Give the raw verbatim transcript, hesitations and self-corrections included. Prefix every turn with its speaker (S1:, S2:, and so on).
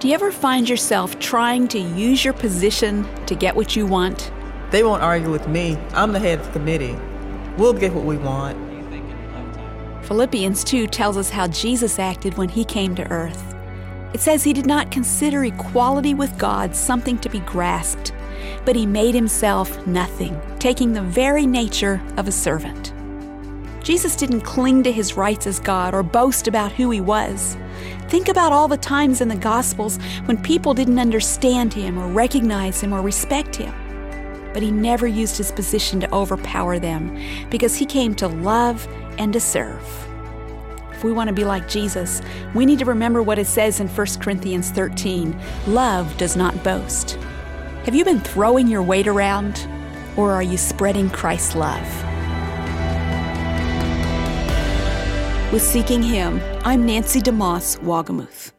S1: Do you ever find yourself trying to use your position to get what you want?
S2: They won't argue with me. I'm the head of the committee. We'll get what we want.
S1: Philippians two tells us how Jesus acted when he came to earth. It says he did not consider equality with God something to be grasped, but he made himself nothing, taking the very nature of a servant. Jesus didn't cling to his rights as God or boast about who he was. Think about all the times in the Gospels when people didn't understand him or recognize him or respect him. But he never used his position to overpower them because he came to love and to serve. If we want to be like Jesus, we need to remember what it says in First Corinthians thirteen, love does not boast. Have you been throwing your weight around, or are you spreading Christ's love? With Seeking Him, I'm Nancy DeMoss Wagamuth.